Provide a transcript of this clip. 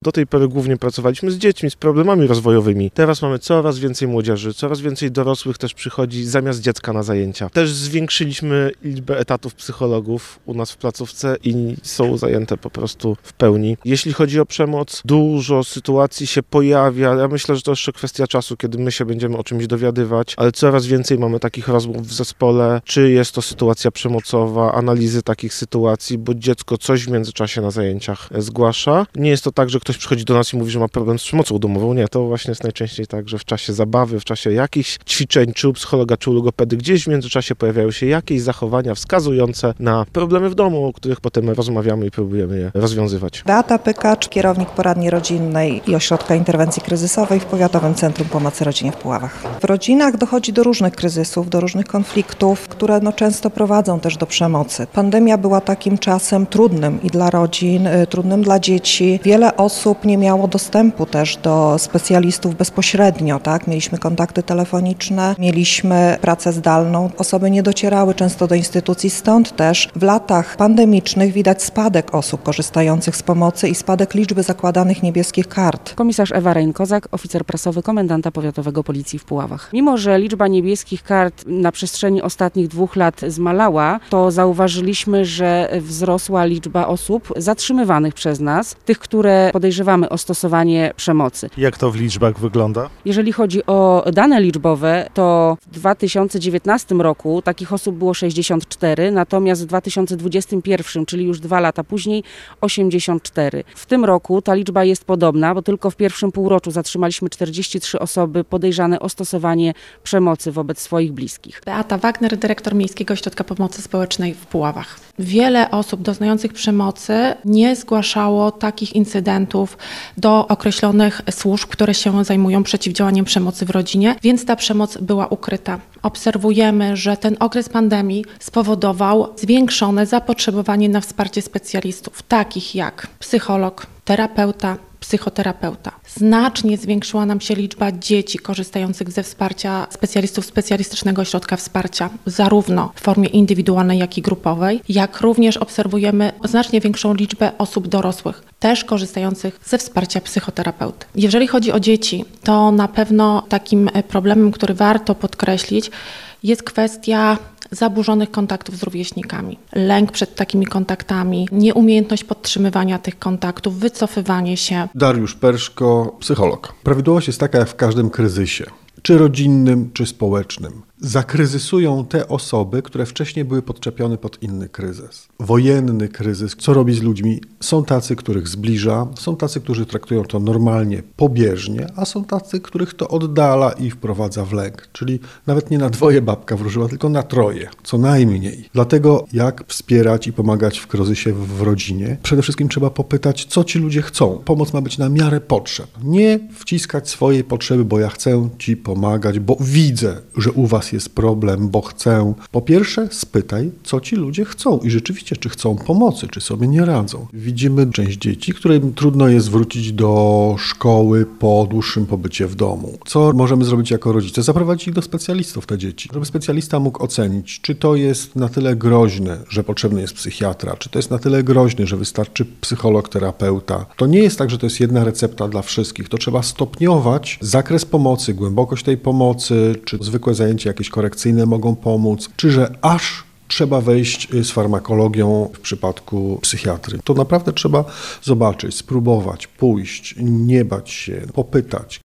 Do tej pory głównie pracowaliśmy z dziećmi, z problemami rozwojowymi. Teraz mamy coraz więcej młodzieży, coraz więcej dorosłych też przychodzi zamiast dziecka na zajęcia. Też zwiększyliśmy liczbę etatów psychologów u nas w placówce i są zajęte po prostu w pełni. Jeśli chodzi o przemoc, dużo sytuacji się pojawia. Ja myślę, że to jeszcze kwestia czasu, kiedy my się będziemy o czymś dowiadywać, ale coraz więcej mamy takich rozmów w zespole, czy jest to sytuacja przemocowa, analizy takich sytuacji, bo dziecko coś w międzyczasie na zajęciach zgłasza. Nie jest to tak, że ktoś przychodzi do nas i mówi, że ma problem z przemocą domową. Nie, to właśnie jest najczęściej tak, że w czasie zabawy, w czasie jakichś ćwiczeń, czy u psychologa, czy u logopedy, gdzieś w międzyczasie pojawiają się jakieś zachowania wskazujące na problemy w domu, o których potem rozmawiamy i próbujemy je rozwiązywać. Beata Pykacz, kierownik poradni rodzinnej i Ośrodka Interwencji Kryzysowej w Powiatowym Centrum Pomocy Rodzinie w Puławach. W rodzinach dochodzi do różnych kryzysów, do różnych konfliktów, które często prowadzą też do przemocy. Pandemia była takim czasem trudnym i dla rodzin, trudnym dla dzieci. Wiele osób nie miało dostępu też do specjalistów bezpośrednio, tak? Mieliśmy kontakty telefoniczne, mieliśmy pracę zdalną. Osoby nie docierały często do instytucji, stąd też w latach pandemicznych widać spadek osób korzystających z pomocy i spadek liczby zakładanych niebieskich kart. Komisarz Ewa Rein-Kozak, oficer prasowy komendanta powiatowego Policji w Puławach. Mimo że liczba niebieskich kart na przestrzeni ostatnich 2 lat zmalała, to zauważyliśmy, że wzrosła liczba osób zatrzymywanych przez nas, tych, które podejrzewamy o stosowanie przemocy. Jak to w liczbach wygląda? Jeżeli chodzi o dane liczbowe, to w 2019 roku takich osób było 64, natomiast w 2021, czyli już 2 lata później, 84. W tym roku ta liczba jest podobna, bo tylko w pierwszym półroczu zatrzymaliśmy 43 osoby podejrzane o stosowanie przemocy wobec swoich bliskich. Beata Wagner, dyrektor Miejskiego Ośrodka Pomocy Społecznej w Puławach. Wiele osób doznających przemocy nie zgłaszało takich incydentów do określonych służb, które się zajmują przeciwdziałaniem przemocy w rodzinie, więc ta przemoc była ukryta. Obserwujemy, że ten okres pandemii spowodował zwiększone zapotrzebowanie na wsparcie specjalistów, takich jak psycholog, terapeuta, psychoterapeuta. Znacznie zwiększyła nam się liczba dzieci korzystających ze wsparcia specjalistów specjalistycznego ośrodka wsparcia, zarówno w formie indywidualnej, jak i grupowej, jak również obserwujemy znacznie większą liczbę osób dorosłych, też korzystających ze wsparcia psychoterapeuty. Jeżeli chodzi o dzieci, to na pewno takim problemem, który warto podkreślić, jest kwestia zaburzonych kontaktów z rówieśnikami. Lęk przed takimi kontaktami, nieumiejętność podtrzymywania tych kontaktów, wycofywanie się. Dariusz Perszko, psycholog. Prawidłowość jest taka jak w każdym kryzysie, czy rodzinnym, czy społecznym. Zakryzysują te osoby, które wcześniej były podczepione pod inny kryzys. Wojenny kryzys, co robi z ludźmi? Są tacy, których zbliża, są tacy, którzy traktują to normalnie, pobieżnie, a są tacy, których to oddala i wprowadza w lęk. Czyli nawet nie na 2 babka wróżyła, tylko na 3, co najmniej. Dlatego jak wspierać i pomagać w kryzysie w rodzinie? Przede wszystkim trzeba popytać, co ci ludzie chcą. Pomoc ma być na miarę potrzeb. Nie wciskać swojej potrzeby, bo ja chcę ci pomagać, bo widzę, że u was jest problem, bo chcę. Po pierwsze, spytaj, co ci ludzie chcą i rzeczywiście, czy chcą pomocy, czy sobie nie radzą. Widzimy część dzieci, którym trudno jest wrócić do szkoły po dłuższym pobycie w domu. Co możemy zrobić jako rodzice? Zaprowadzić ich do specjalistów, te dzieci, żeby specjalista mógł ocenić, czy to jest na tyle groźne, że potrzebny jest psychiatra, czy to jest na tyle groźne, że wystarczy psycholog, terapeuta. To nie jest tak, że to jest jedna recepta dla wszystkich. To trzeba stopniować zakres pomocy, głębokość tej pomocy, czy zwykłe zajęcia jakieś korekcyjne mogą pomóc, czy że aż trzeba wejść z farmakologią w przypadku psychiatry. To naprawdę trzeba zobaczyć, spróbować, pójść, nie bać się, popytać.